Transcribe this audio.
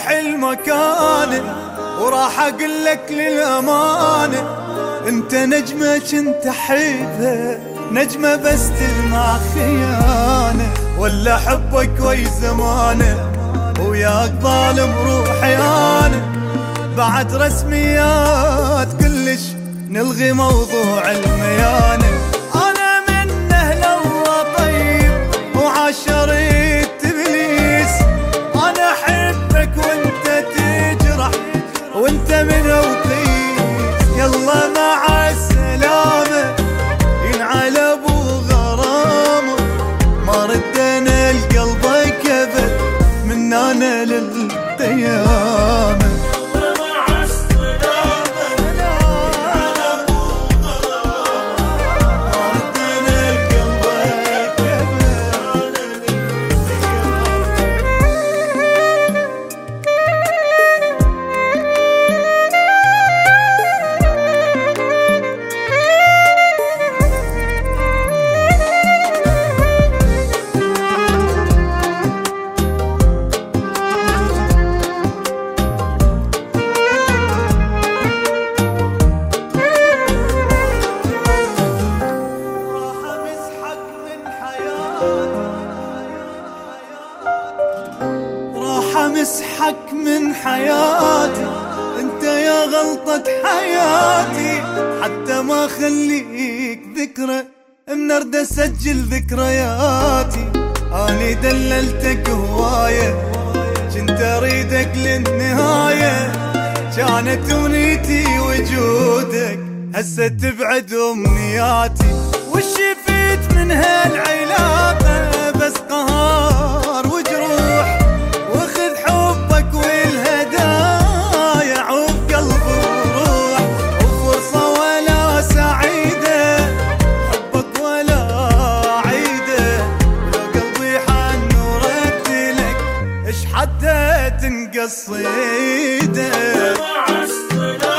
روحي المكانه وراح اقول لك للامانه انت نجمه كنت احبها، نجمه بس تلمع خيانه، ولا حبك وي زمانه وياك ظالم روحي انا. بعد رسميات كلش نلغي موضوع الميانه. انا من اهل الله طيب وعشرة ابليس، انا احبك وانت تجرح وانت من وقيس. يلا مع السلامه ينعل ابو غرامه، ما ردنا لقلبك ابد من انا للقيامه. مسحك من حياتي انت يا غلطة حياتي، حتى ما خليك ذكرى من ارد اسجل ذكرياتي. اني دللتك هواية كنت اريدك للنهاية، كانت امنيتي وجودك هسه تبعد امنياتي. وش فيت من هالعلاقة بس قهار وجروح، واخذ حبك والهدايا عوف قلب وروح، وفرصة ولا سعيدة حبك ولا عيدة، ولو قلبي حن ورد لك اش حتى تنقص صيده.